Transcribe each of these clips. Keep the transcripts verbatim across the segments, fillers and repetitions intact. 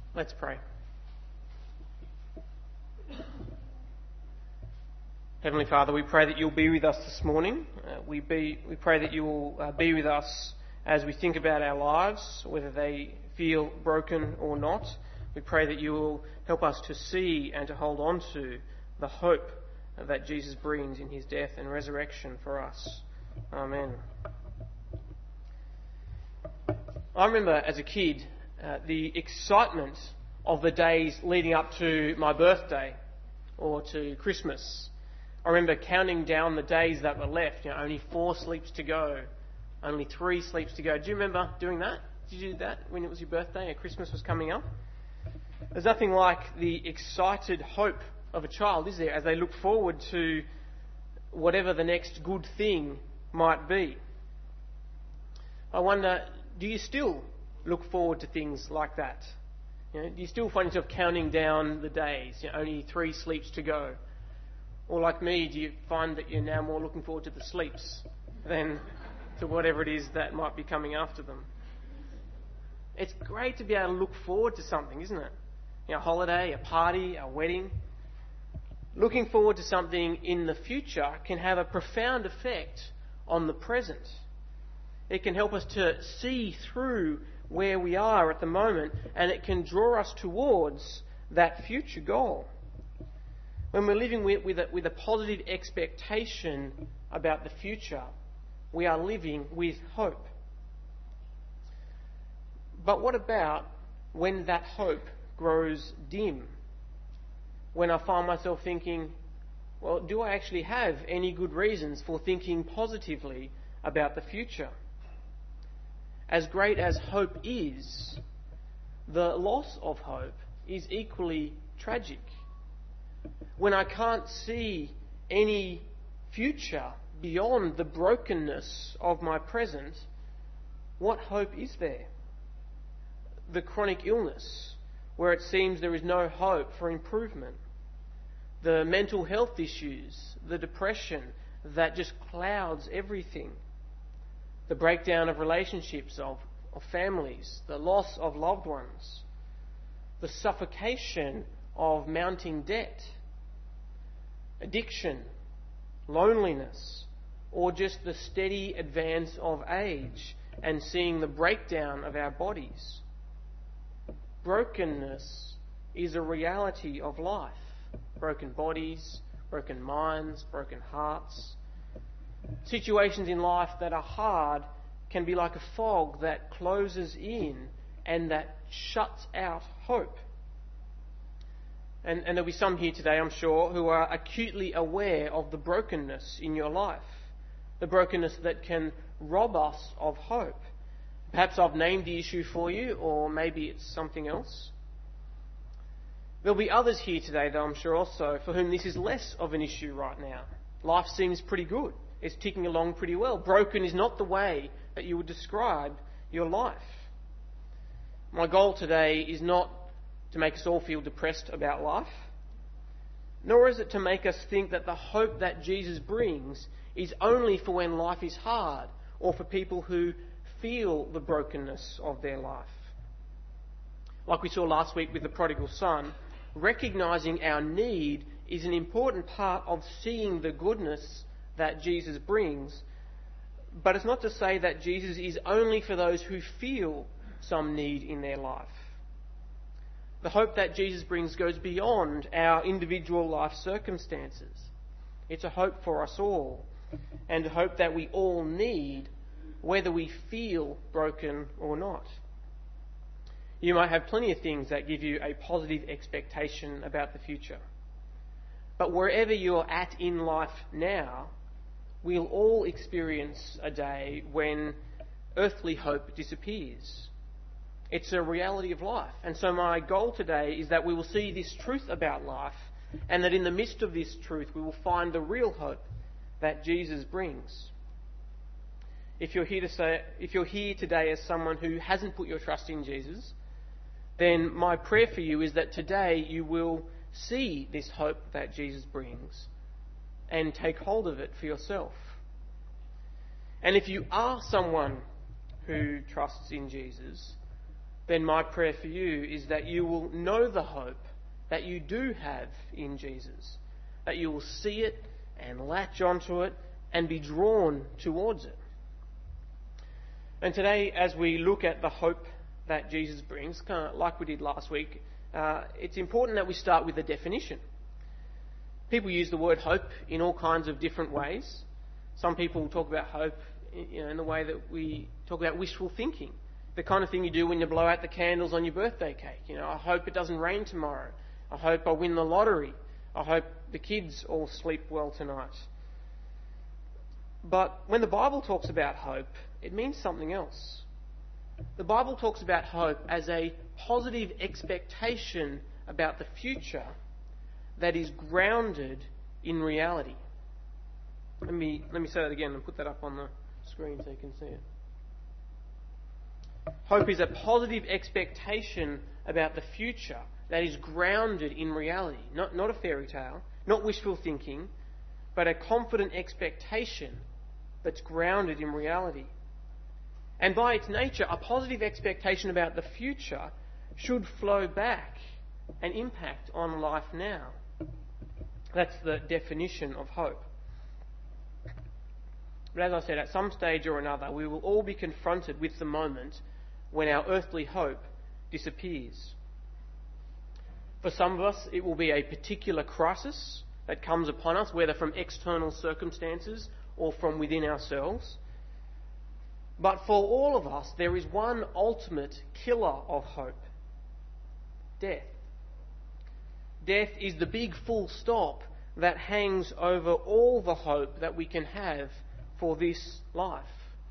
Let's pray. Heavenly Father, we pray that you'll be with us this morning. Uh, we, be, we pray that you will uh, be with us as we think about our lives, whether they feel broken or not. We pray that you will help us to see and to hold on to the hope that Jesus brings in his death and resurrection for us. Amen. I remember as a kid uh, the excitement of the days leading up to my birthday or to Christmas. I remember counting down the days that were left. You know, only four sleeps to go, only three sleeps to go. Do you remember doing that? Did you do that when it was your birthday and Christmas was coming up? There's nothing like the excited hope of a child, is there, as they look forward to whatever the next good thing might be. I wonder, do you still look forward to things like that? You know, do you still find yourself counting down the days? You know, only three sleeps to go. Or like me, do you find that you're now more looking forward to the sleeps than to whatever it is that might be coming after them? It's great to be able to look forward to something, isn't it? You know, a holiday, a party, a wedding. Looking forward to something in the future can have a profound effect on the present. It can help us to see through where we are at the moment, and it can draw us towards that future goal. When we're living with, with, a, with a positive expectation about the future, we are living with hope. But what about when that hope grows dim? When I find myself thinking, well, do I actually have any good reasons for thinking positively about the future? As great as hope is, the loss of hope is equally tragic. When I can't see any future beyond the brokenness of my present, what hope is there? The chronic illness, where it seems there is no hope for improvement. The mental health issues, the depression that just clouds everything. The breakdown of relationships, of, of families, the loss of loved ones. The suffocation of mounting debt. Addiction, loneliness, or just the steady advance of age and seeing the breakdown of our bodies. Brokenness is a reality of life. Broken bodies, broken minds, broken hearts. Situations in life that are hard can be like a fog that closes in and that shuts out hope. And, and there'll be some here today, I'm sure, who are acutely aware of the brokenness in your life. The brokenness that can rob us of hope. Perhaps I've named the issue for you, or maybe it's something else. There'll be others here today, though, I'm sure also, for whom this is less of an issue right now. Life seems pretty good. It's ticking along pretty well. Broken is not the way that you would describe your life. My goal today is not to make us all feel depressed about life, nor is it to make us think that the hope that Jesus brings is only for when life is hard or for people who feel the brokenness of their life. Like we saw last week with the prodigal son, recognising our need is an important part of seeing the goodness that Jesus brings, but it's not to say that Jesus is only for those who feel some need in their life. The hope that Jesus brings goes beyond our individual life circumstances. It's a hope for us all, and a hope that we all need, whether we feel broken or not. You might have plenty of things that give you a positive expectation about the future. But wherever you're at in life now, we'll all experience a day when earthly hope disappears. It's a reality of life. And so my goal today is that we will see this truth about life, and that in the midst of this truth we will find the real hope that Jesus brings. If you're here to say, if you're here today as someone who hasn't put your trust in Jesus, then my prayer for you is that today you will see this hope that Jesus brings and take hold of it for yourself. And if you are someone who trusts in Jesus, then my prayer for you is that you will know the hope that you do have in Jesus, that you will see it and latch onto it and be drawn towards it. And today, as we look at the hope that Jesus brings, kind of like we did last week, uh, it's important that we start with a definition. People use the word hope in all kinds of different ways. Some people talk about hope, you know, in the way that we talk about wishful thinking, the kind of thing you do when you blow out the candles on your birthday cake. You know, I hope it doesn't rain tomorrow. I hope I win the lottery. I hope the kids all sleep well tonight. But when the Bible talks about hope, it means something else. The Bible talks about hope as a positive expectation about the future that is grounded in reality. Let me let me say that again and put that up on the screen so you can see it. Hope is a positive expectation about the future that is grounded in reality, not, not a fairy tale, not wishful thinking, but a confident expectation that's grounded in reality. And by its nature, a positive expectation about the future should flow back and impact on life now. That's the definition of hope. But as I said, at some stage or another, we will all be confronted with the moment when our earthly hope disappears. For some of us, it will be a particular crisis that comes upon us, whether from external circumstances or from within ourselves. But for all of us, there is one ultimate killer of hope: death. Death is the big full stop that hangs over all the hope that we can have for this life.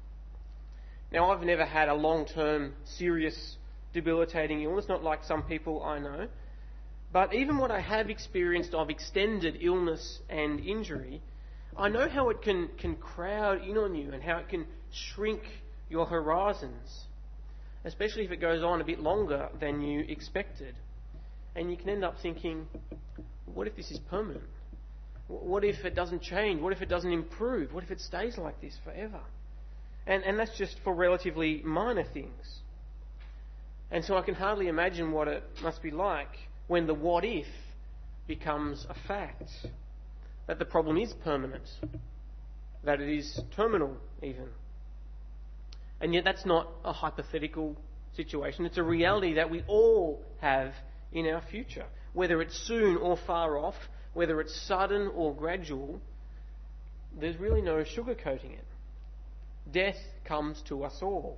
Now, I've never had a long-term, serious, debilitating illness, not like some people I know. But even what I have experienced of extended illness and injury, I know how it can, can crowd in on you and how it can shrink your horizons, especially if it goes on a bit longer than you expected. And you can end up thinking, what if this is permanent? What if it doesn't change? What if it doesn't improve? What if it stays like this forever? And, and that's just for relatively minor things. And so I can hardly imagine what it must be like when the what if becomes a fact. That the problem is permanent. That it is terminal even. And yet that's not a hypothetical situation. It's a reality that we all have in our future. Whether it's soon or far off, whether it's sudden or gradual, there's really no sugarcoating it. Death comes to us all.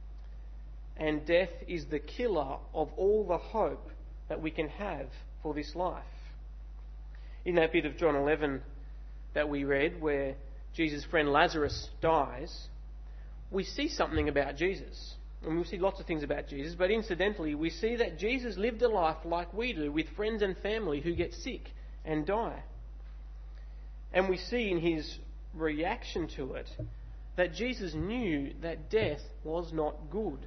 And death is the killer of all the hope that we can have for this life. In that bit of John eleven that we read, where Jesus' friend Lazarus dies, we see something about Jesus. And we see lots of things about Jesus, but incidentally, we see that Jesus lived a life like we do, with friends and family who get sick and die. And we see in his reaction to it that Jesus knew that death was not good.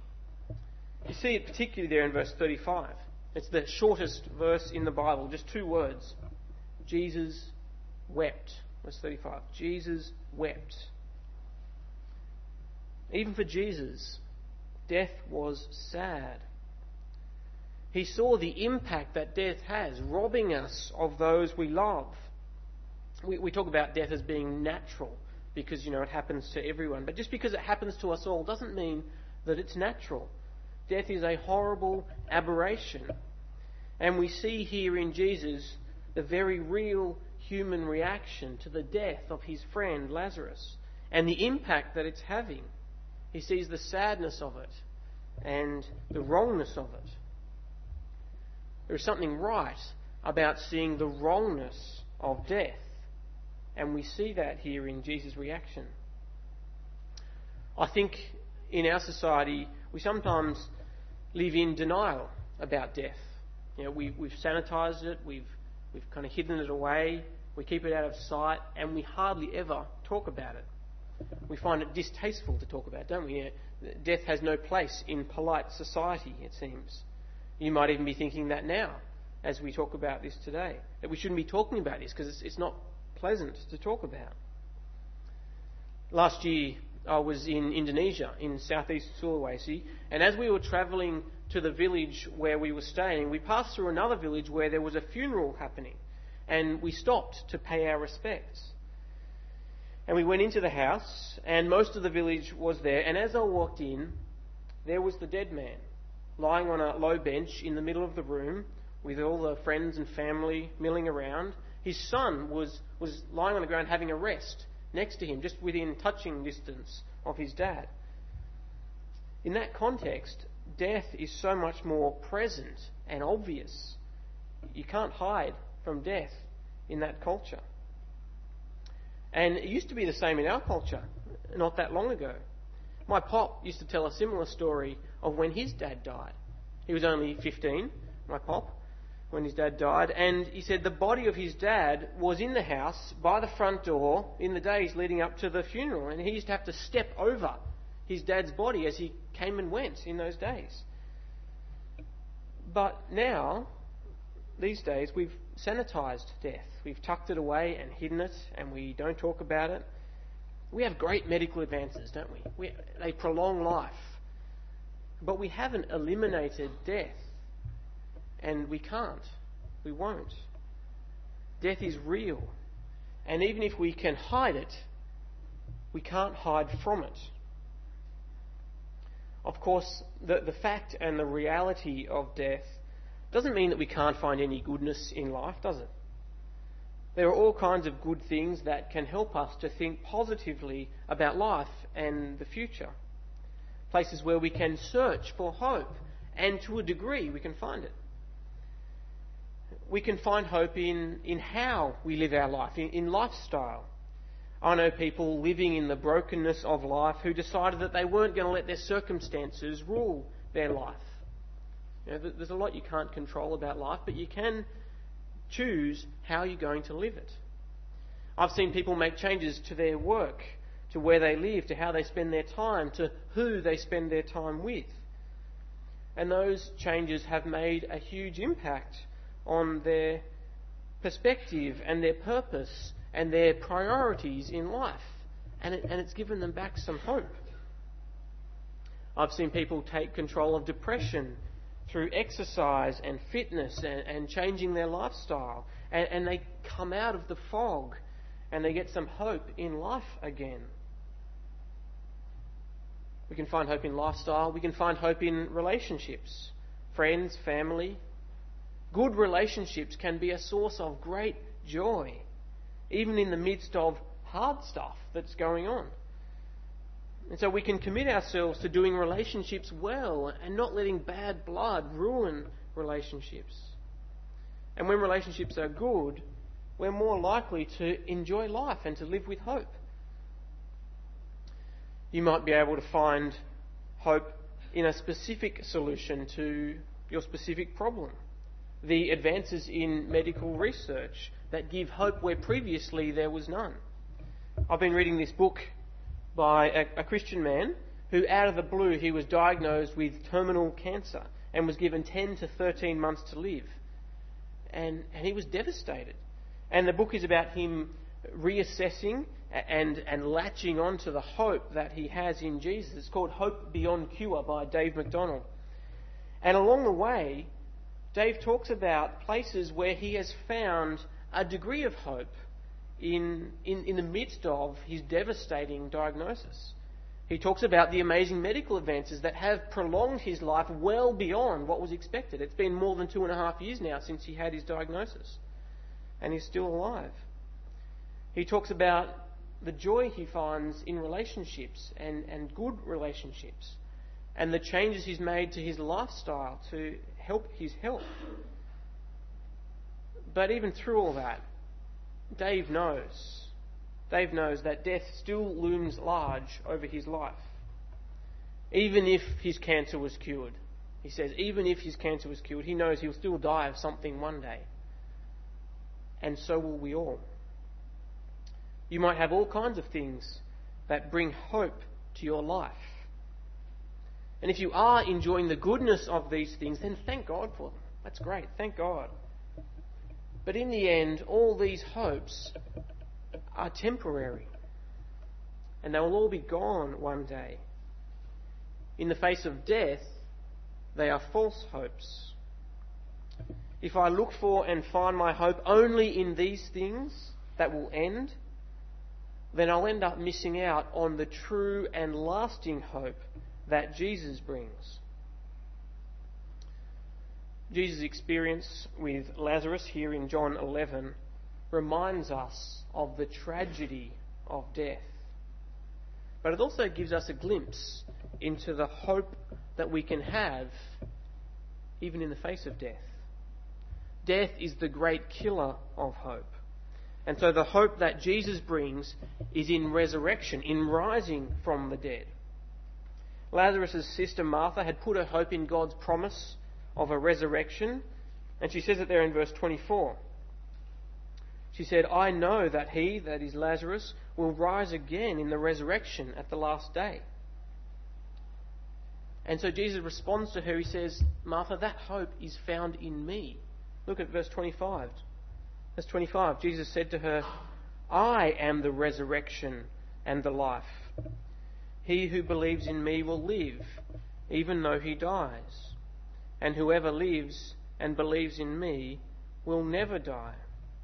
You see it particularly there in verse thirty-five. It's the shortest verse in the Bible, just two words. Jesus wept. Verse thirty-five. Jesus wept. Even for Jesus, death was sad. He saw the impact that death has, robbing us of those we love. We, we talk about death as being natural because, you know, it happens to everyone. But just because it happens to us all doesn't mean that it's natural. Death is a horrible aberration. And we see here in Jesus the very real human reaction to the death of his friend Lazarus and the impact that it's having. He sees the sadness of it and the wrongness of it. There is something right about seeing the wrongness of death, and we see that here in Jesus' reaction. I think in our society we sometimes live in denial about death. You know, we, we've sanitised it, we've we've kind of hidden it away, we keep it out of sight, and we hardly ever talk about it. We find it distasteful to talk about, don't we? You know, death has no place in polite society, it seems. You might even be thinking that now, as we talk about this today, that we shouldn't be talking about this because it's, it's not pleasant to talk about. Last year, I was in Indonesia, in southeast Sulawesi, and as we were travelling to the village where we were staying, we passed through another village where there was a funeral happening, and we stopped to pay our respects. And we went into the house, and most of the village was there, and as I walked in, there was the dead man, lying on a low bench in the middle of the room, with all the friends and family milling around. His son was, was lying on the ground having a rest next to him, just within touching distance of his dad. In that context, death is so much more present and obvious. You can't hide from death in that culture. And it used to be the same in our culture not that long ago. My pop used to tell a similar story of when his dad died. He was only fifteen, my pop, when his dad died, and he said the body of his dad was in the house by the front door in the days leading up to the funeral, and he used to have to step over his dad's body as he came and went in those days. But now, these days, we've sanitised death. We've tucked it away and hidden it, and we don't talk about it. We have great medical advances, don't we? we they prolong life. But we haven't eliminated death. And we can't. We won't. Death is real. And even if we can hide it, we can't hide from it. Of course, the, the fact and the reality of death doesn't mean that we can't find any goodness in life, does it? There are all kinds of good things that can help us to think positively about life and the future. Places where we can search for hope, and to a degree we can find it. We can find hope in, in how we live our life, in, in lifestyle. I know people living in the brokenness of life who decided that they weren't going to let their circumstances rule their life. You know, there's a lot you can't control about life, but you can choose how you're going to live it. I've seen people make changes to their work, to where they live, to how they spend their time, to who they spend their time with. And those changes have made a huge impact on their perspective and their purpose and their priorities in life. And, it, and it's given them back some hope. I've seen people take control of depression through exercise and fitness and, and changing their lifestyle. And, and they come out of the fog and they get some hope in life again. We can find hope in lifestyle. We can find hope in relationships, friends, family. Good relationships can be a source of great joy, even in the midst of hard stuff that's going on. And so we can commit ourselves to doing relationships well and not letting bad blood ruin relationships. And when relationships are good, we're more likely to enjoy life and to live with hope. You might be able to find hope in a specific solution to your specific problem. The advances in medical research that give hope where previously there was none. I've been reading this book by a, a Christian man who, out of the blue, he was diagnosed with terminal cancer and was given ten to thirteen months to live. And, and he was devastated. And the book is about him reassessing and, and latching on to the hope that he has in Jesus. It's called Hope Beyond Cure by Dave McDonald. And along the way, Dave talks about places where he has found a degree of hope in, in, in the midst of his devastating diagnosis. He talks about the amazing medical advances that have prolonged his life well beyond what was expected. It's been more than two and a half years now since he had his diagnosis, and he's still alive. He talks about the joy he finds in relationships and, and good relationships, and the changes he's made to his lifestyle to help his health. But even through all that, Dave knows, Dave knows that death still looms large over his life. Even if his cancer was cured. He says, even if his cancer was cured, he knows he'll still die of something one day. And so will we all. You might have all kinds of things that bring hope to your life. And if you are enjoying the goodness of these things, then thank God for them. That's great. Thank God. But in the end, all these hopes are temporary. and they will all be gone one day. In the face of death, they are false hopes. If I look for and find my hope only in these things that will end, then I'll end up missing out on the true and lasting hope that Jesus brings. Jesus' experience with Lazarus here in John eleven reminds us of the tragedy of death. But it also gives us a glimpse into the hope that we can have even in the face of death. Death is the great killer of hope. And so the hope that Jesus brings is in resurrection, in rising from the dead. Lazarus' sister Martha had put her hope in God's promise of a resurrection, and she says it there in verse twenty-four. She said, I know that he, that is Lazarus, will rise again in the resurrection at the last day. And so Jesus responds to her. He says, Martha, that hope is found in me. Look at verse twenty-five. Verse twenty-five, Jesus said to her, I am the resurrection and the life. He who believes in me will live, even though he dies. And whoever lives and believes in me will never die.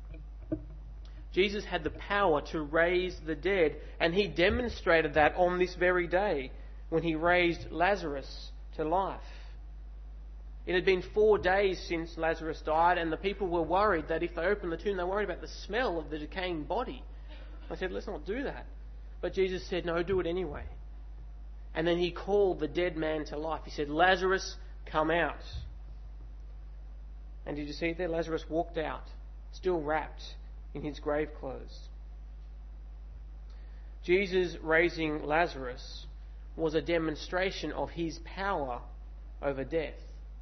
Jesus had the power to raise the dead, and he demonstrated that on this very day when he raised Lazarus to life. It had been four days since Lazarus died, and the people were worried that if they opened the tomb, they were worried about the smell of the decaying body. I said, let's not do that. But Jesus said, no, do it anyway. And then he called the dead man to life. He said, Lazarus, come out. And did you see it there? Lazarus walked out, still wrapped in his grave clothes. Jesus raising Lazarus was a demonstration of his power over death.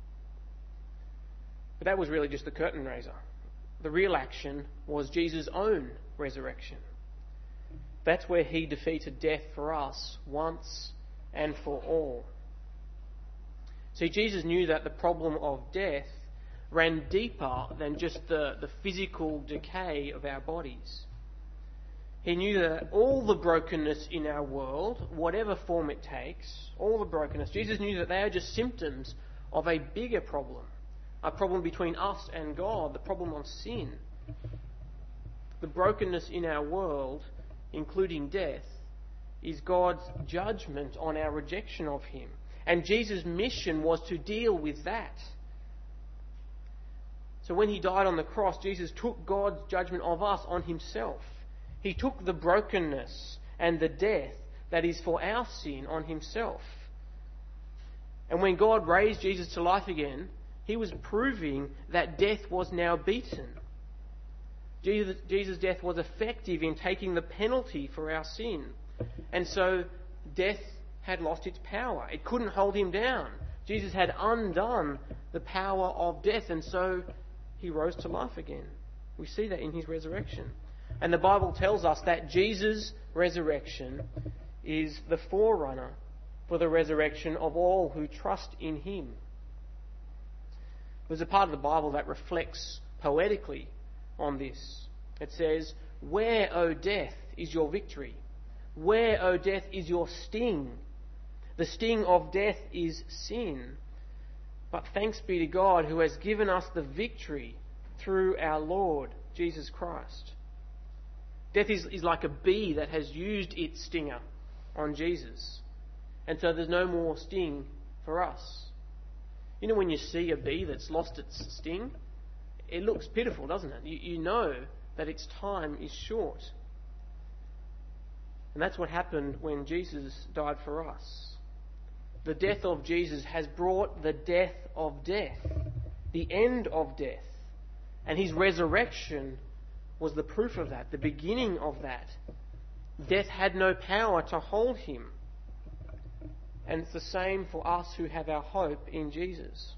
But that was really just the curtain raiser. The real action was Jesus' own resurrection. That's where he defeated death for us once and for all. See, Jesus knew that the problem of death ran deeper than just the, the physical decay of our bodies. He knew that all the brokenness in our world, whatever form it takes, all the brokenness, Jesus knew that they are just symptoms of a bigger problem. A problem between us and God, the problem of sin. The brokenness in our world, including death, is God's judgment on our rejection of him. And Jesus' mission was to deal with that. So when he died on the cross, Jesus took God's judgment of us on himself. He took the brokenness and the death that is for our sin on himself. And when God raised Jesus to life again, he was proving that death was now beaten. Jesus, Jesus' death was effective in taking the penalty for our sin. And so death had lost its power. It couldn't hold him down. Jesus had undone the power of death, and so he rose to life again. We see that in his resurrection. And the Bible tells us that Jesus' resurrection is the forerunner for the resurrection of all who trust in him. There's a part of the Bible that reflects poetically on this. It says, where, O death, is your victory? Where, O death, is your sting? The sting of death is sin. But thanks be to God who has given us the victory through our Lord Jesus Christ. Death is, is like a bee that has used its stinger on Jesus. And so there's no more sting for us. You know, when you see a bee that's lost its sting, it looks pitiful, doesn't it? You, you know that its time is short. And that's what happened when Jesus died for us. The death of Jesus has brought the death of death, the end of death. And his resurrection was the proof of that, the beginning of that. Death had no power to hold him. And it's the same for us who have our hope in Jesus.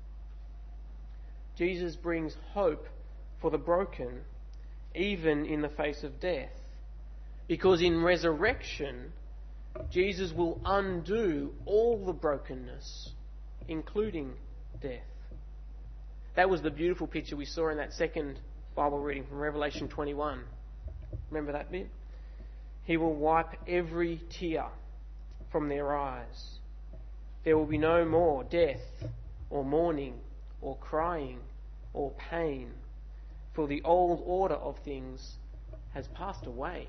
Jesus brings hope for the broken, even in the face of death. Because in resurrection, Jesus will undo all the brokenness, including death. That was the beautiful picture we saw in that second Bible reading from Revelation twenty-one. Remember that bit? He will wipe every tear from their eyes. There will be no more death or mourning or crying or pain, for the old order of things has passed away.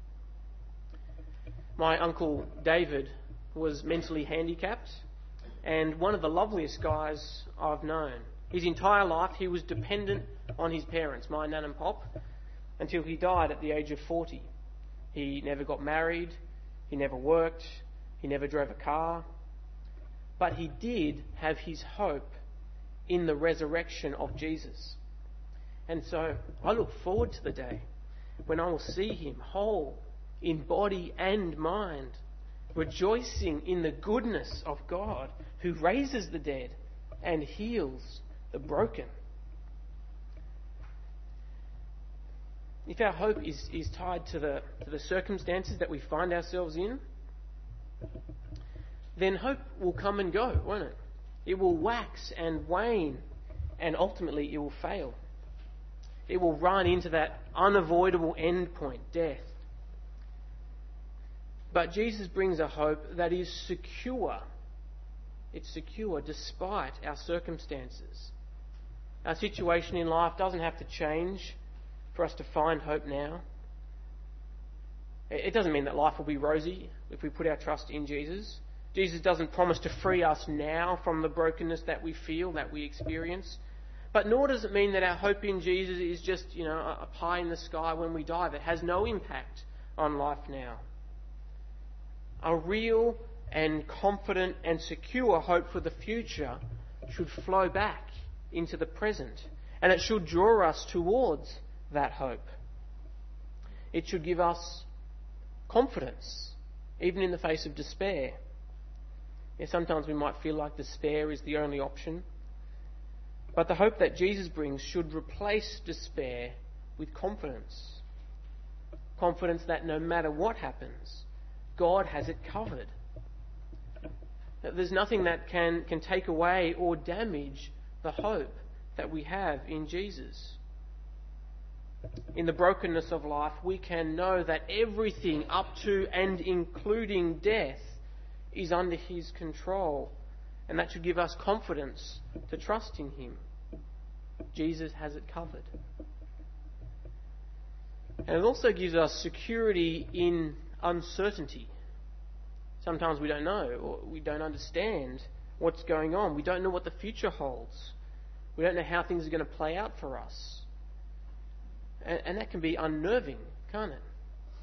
My uncle David was mentally handicapped and one of the loveliest guys I've known. His entire life he was dependent on his parents, my nan and pop, until he died at the age of forty. He never got married, he never worked, he never drove a car, but he did have his hope in the resurrection of Jesus. And so I look forward to the day when I will see him whole in body and mind, rejoicing in the goodness of God who raises the dead and heals the broken. If our hope is, is tied to the, to the circumstances that we find ourselves in, then hope will come and go, won't it? It will wax and wane, and ultimately it will fail. It will run into that unavoidable end point, death. But Jesus brings a hope that is secure. It's secure despite our circumstances. Our situation in life doesn't have to change for us to find hope now. It doesn't mean that life will be rosy if we put our trust in Jesus. Jesus doesn't promise to free us now from the brokenness that we feel, that we experience. But nor does it mean that our hope in Jesus is just, you know, a pie in the sky when we die that has no impact on life now. A real and confident and secure hope for the future should flow back into the present, and it should draw us towards that hope. It should give us confidence, even in the face of despair. Yeah, sometimes we might feel like despair is the only option, but the hope that Jesus brings should replace despair with confidence. Confidence that no matter what happens, God has it covered. That there's nothing that can, can take away or damage the hope that we have in Jesus. In the brokenness of life, we can know that everything up to and including death is under His control, and that should give us confidence to trust in Him. Jesus has it covered. And it also gives us security in uncertainty. Sometimes we don't know, or we don't understand what's going on. We don't know what the future holds. We don't know how things are going to play out for us. And, and that can be unnerving, can't it?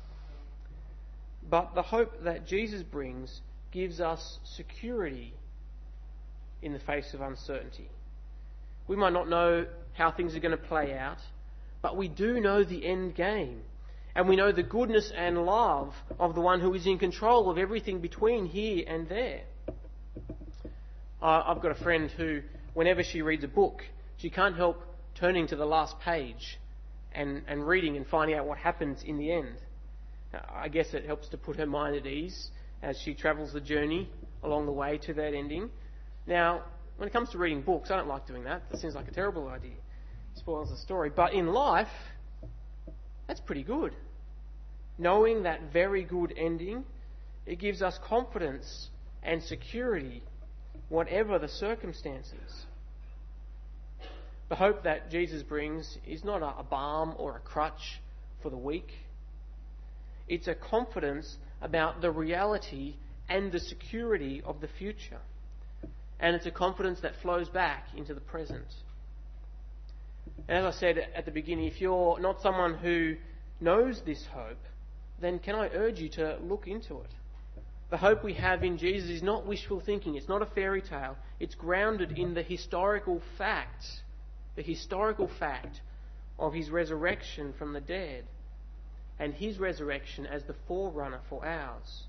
But the hope that Jesus brings gives us security in the face of uncertainty. We might not know how things are going to play out, but we do know the end game. And we know the goodness and love of the one who is in control of everything between here and there. Uh, I've got a friend who, whenever she reads a book, she can't help turning to the last page and, and reading and finding out what happens in the end. Uh, I guess it helps to put her mind at ease as she travels the journey along the way to that ending. Now, when it comes to reading books, I don't like doing that. That seems like a terrible idea. It spoils the story. But in life, that's pretty good. Knowing that very good ending, it gives us confidence and security, whatever the circumstances. The hope that Jesus brings is not a balm or a crutch for the weak. It's a confidence about the reality and the security of the future. And it's a confidence that flows back into the present. And as I said at the beginning, if you're not someone who knows this hope, then can I urge you to look into it. The hope we have in Jesus is not wishful thinking. It's not a fairy tale. It's grounded in the historical fact, the historical fact of His resurrection from the dead and His resurrection as the forerunner for ours.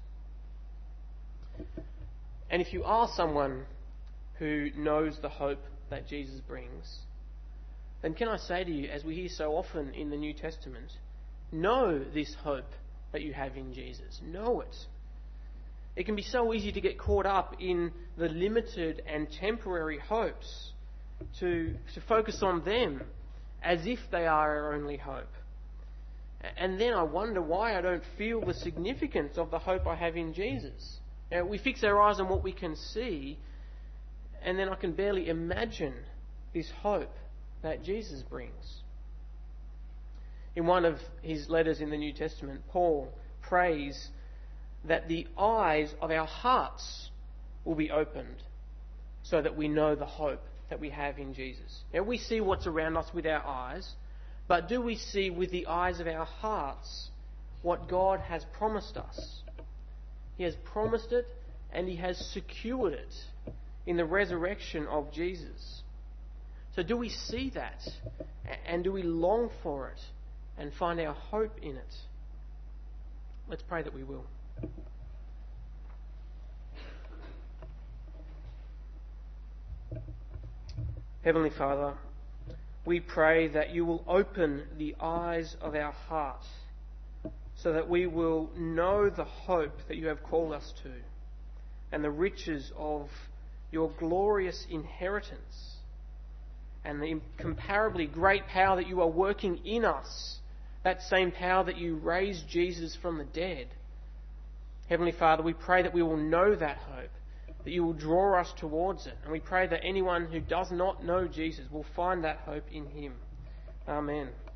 And if you are someone who knows the hope that Jesus brings, then can I say to you, as we hear so often in the New Testament, know this hope that you have in Jesus. Know it. It can be so easy to get caught up in the limited and temporary hopes, to, to focus on them as if they are our only hope. And then I wonder why I don't feel the significance of the hope I have in Jesus. Now, we fix our eyes on what we can see, and then I can barely imagine this hope that Jesus brings. In one of his letters in the New Testament, Paul prays that the eyes of our hearts will be opened so that we know the hope that we have in Jesus. Now, we see what's around us with our eyes, but do we see with the eyes of our hearts what God has promised us? He has promised it, and He has secured it in the resurrection of Jesus. So do we see that? And do we long for it and find our hope in it? Let's pray that we will. Heavenly Father, we pray that you will open the eyes of our hearts so that we will know the hope that you have called us to and the riches of your glorious inheritance and the incomparably great power that you are working in us, that same power that you raised Jesus from the dead. Heavenly Father, we pray that we will know that hope, that you will draw us towards it. And we pray that anyone who does not know Jesus will find that hope in him. Amen.